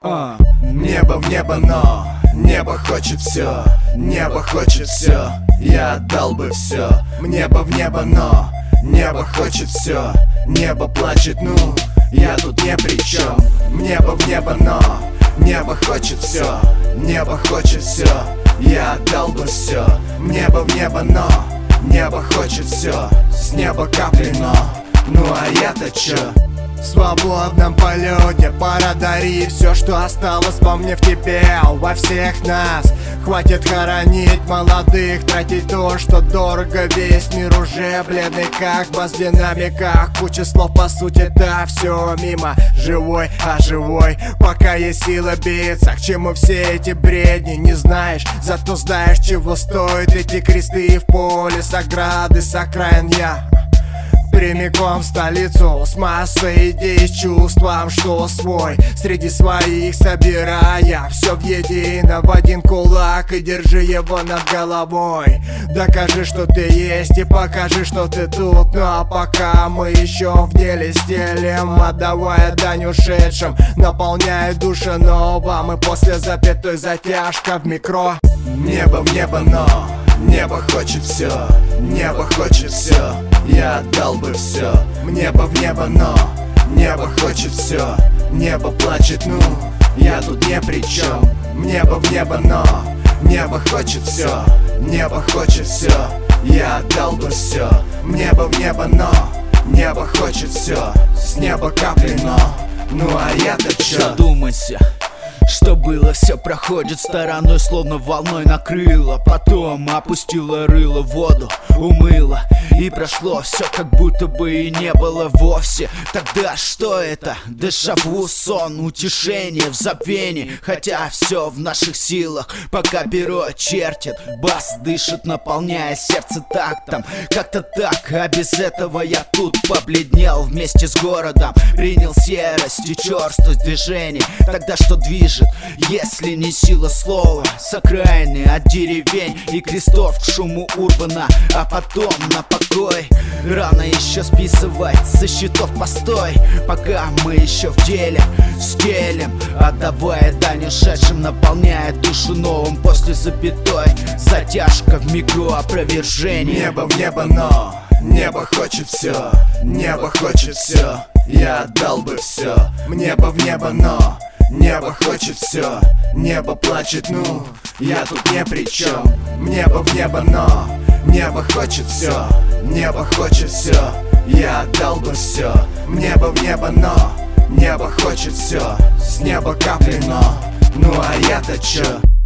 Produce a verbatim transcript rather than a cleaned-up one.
А. Небо в небо, но небо хочет все, небо хочет все, я отдал бы все. Небо в небо, но небо хочет все, небо плачет, ну я тут не при чем. Небо в небо, но небо хочет все, небо хочет все, я отдал бы все. Небо в небо, но небо хочет все, с неба капли, но ну а я-то чё? В свободном полете пора дарить все, что осталось во мне, в тебе, во всех нас. Хватит хоронить молодых, тратить то, что дорого. Весь мир уже бледный, как бас в динамиках. Куча слов, по сути, да, все мимо. Живой, а живой, пока есть сила биться. К чему все эти бредни, не знаешь, зато знаешь, чего стоят эти кресты в поле. С ограды, с окраин я прямиком в столицу, с массой идей, с чувством, что свой среди своих собирая все в едино, в один кулак, и держи его над головой. Докажи, что ты есть, и покажи, что ты тут. Ну а пока мы еще в деле стелем, отдавая дань ушедшим, наполняя души новым. И после запятой затяжка в микро. Небо в небо, но небо хочет все, небо хочет все, я отдал бы все. Небо в небо, но небо хочет все, небо плачет, ну я тут не при чем. Небо в небо, но небо хочет все, небо хочет все, я отдал бы все. Небо в небо, но небо хочет все, с неба капли, но ну а я-то чё? Задумайся, что было, все проходит стороной, словно волной накрыло. Потом опустила рыло в воду, умыло, и прошло все, как будто бы и не было вовсе. Тогда что это? Дежавю, сон, утешение в забвении. Хотя все в наших силах, пока перо чертит. Бас дышит, наполняя сердце тактом. Как-то так, а без этого я тут побледнел вместе с городом. Принял серость и черствость движений. Тогда что движет, если не сила слова? С окраины, от деревень и крестов к шуму урбана, а потом на покой. Рано еще списывать со счетов постой, пока мы еще в деле стелем, отдавая дань ушедшим, наполняя душу новым. После запятой затяжка в микро опровержение. Небо в небо, но небо хочет все, небо хочет все, я отдал бы все. Небо в небо, но небо хочет все, небо плачет, ну я тут не при чем. Небо в небо, но небо хочет все, небо хочет все, я отдал бы все. Небо в небо, но небо хочет все, с неба капли, но ну а я-то чё?